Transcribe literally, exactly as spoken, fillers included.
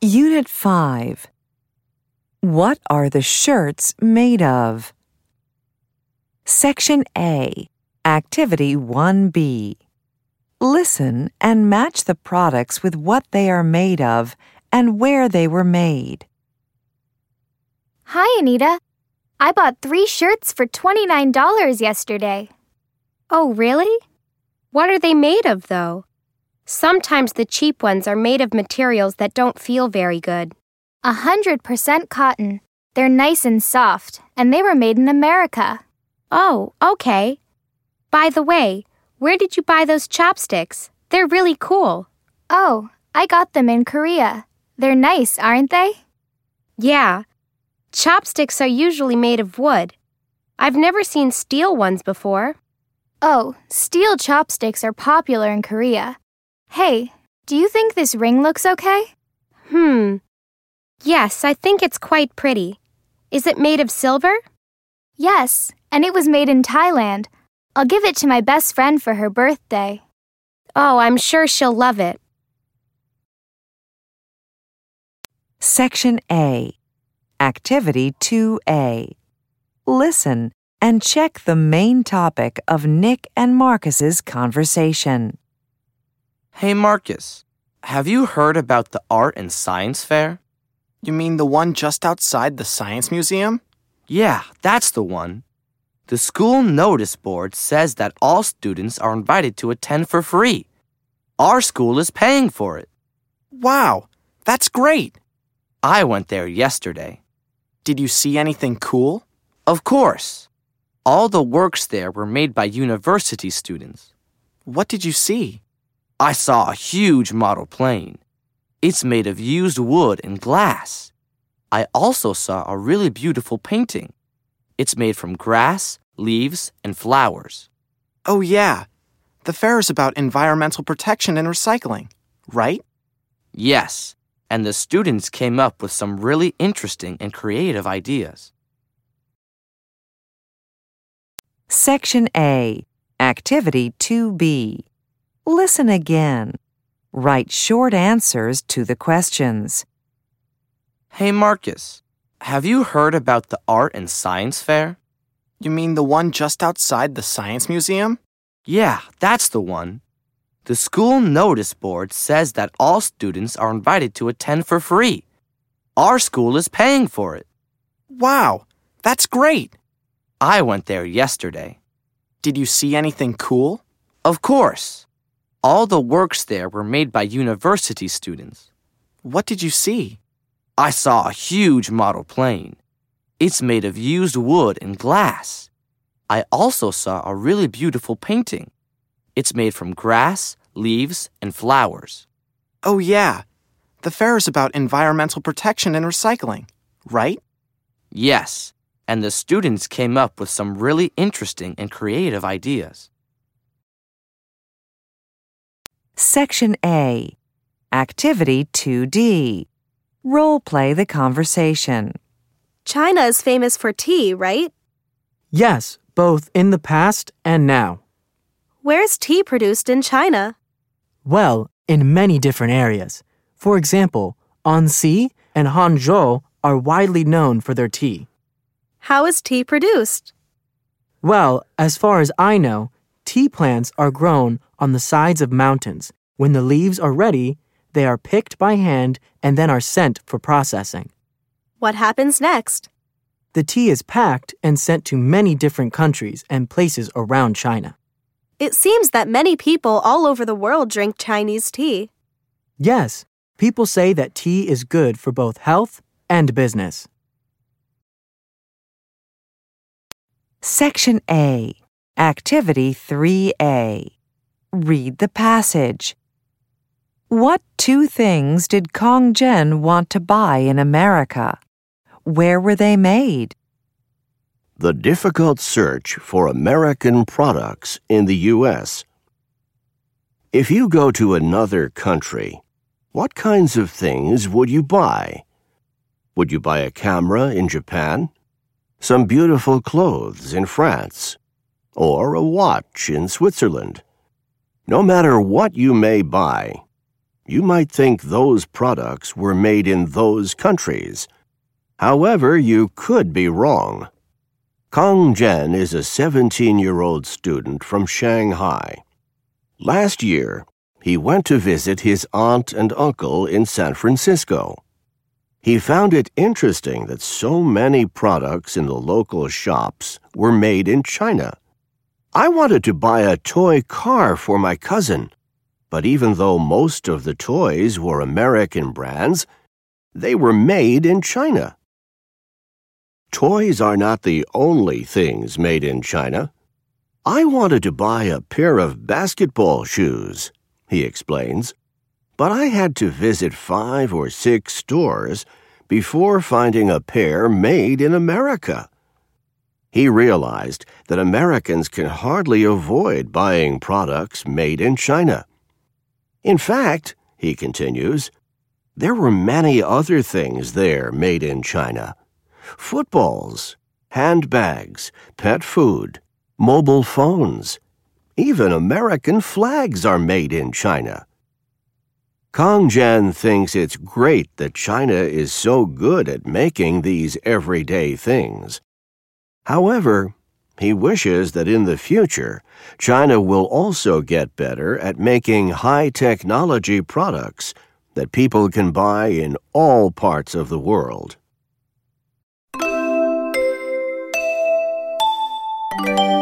Unit five. What are the shirts made of? Section A, Activity one B. Listen and match the products with what they are made of and where they were made. Hi, Anita. I bought three shirts for twenty-nine dollars yesterday. Oh, really? What are they made of, though? Sometimes the cheap ones are made of materials that don't feel very good. A hundred percent cotton. They're nice and soft, and they were made in America. Oh, okay. By the way, where did you buy those chopsticks? They're really cool. Oh, I got them in Korea. They're nice, aren't they? Yeah. Chopsticks are usually made of wood. I've never seen steel ones before. Oh, steel chopsticks are popular in Korea. Hey, do you think this ring looks okay? Hmm. Yes, I think it's quite pretty. Is it made of silver? Yes, and it was made in Thailand. I'll give it to my best friend for her birthday. Oh, I'm sure she'll love it. Section A, Activity two A. Listen and check the main topic of Nick and Marcus's conversation. Hey, Marcus, have you heard about the Art and Science Fair? You mean the one just outside the Science Museum? Yeah, that's the one. The school notice board says that all students are invited to attend for free. Our school is paying for it. Wow, that's great. I went there yesterday. Did you see anything cool? Of course. All the works there were made by university students. What did you see? I saw a huge model plane. It's made of used wood and glass. I also saw a really beautiful painting. It's made from grass, leaves, and flowers. Oh, yeah. The fair is about environmental protection and recycling, right? Yes, and the students came up with some really interesting and creative ideas. Section A, Activity two B. Listen again. Write short answers to the questions. Hey, Marcus, have you heard about the Art and Science Fair? You mean the one just outside the Science Museum? Yeah, that's the one. The school notice board says that all students are invited to attend for free. Our school is paying for it. Wow, that's great. I went there yesterday. Did you see anything cool? Of course. All the works there were made by university students. What did you see? I saw a huge model plane. It's made of used wood and glass. I also saw a really beautiful painting. It's made from grass, leaves, and flowers. Oh, yeah. The fair is about environmental protection and recycling, right? Yes, and the students came up with some really interesting and creative ideas. Section A, Activity two D. Role play the conversation. China is famous for tea, right? Yes, both in the past and now. Where is tea produced in China? Well, in many different areas. For example, Anxi and Hangzhou are widely known for their tea. How is tea produced? Well, as far as I know, tea plants are grown on the sides of mountains. When the leaves are ready, they are picked by hand and then are sent for processing. What happens next? The tea is packed and sent to many different countries and places around China. It seems that many people all over the world drink Chinese tea. Yes, people say that tea is good for both health and business. Section A, Activity three A. Read the passage. What two things did Kong Jen want to buy in America? Where were they made? The difficult search for American products in the U S If you go to another country, what kinds of things would you buy? Would you buy a camera in Japan? Some beautiful clothes in France? Or a watch in Switzerland? No matter what you may buy, you might think those products were made in those countries. However, you could be wrong. Kong Jen is a seventeen-year-old student from Shanghai. Last year, he went to visit his aunt and uncle in San Francisco. He found it interesting that so many products in the local shops were made in China. I wanted to buy a toy car for my cousin, but even though most of the toys were American brands, they were made in China. Toys are not the only things made in China. I wanted to buy a pair of basketball shoes, he explains, but I had to visit five or six stores before finding a pair made in America. He realized that Americans can hardly avoid buying products made in China. In fact, he continues, there were many other things there made in China. Footballs, handbags, pet food, mobile phones. Even American flags are made in China. Kong Jen thinks it's great that China is so good at making these everyday things. However, he wishes that in the future, China will also get better at making high-technology products that people can buy in all parts of the world.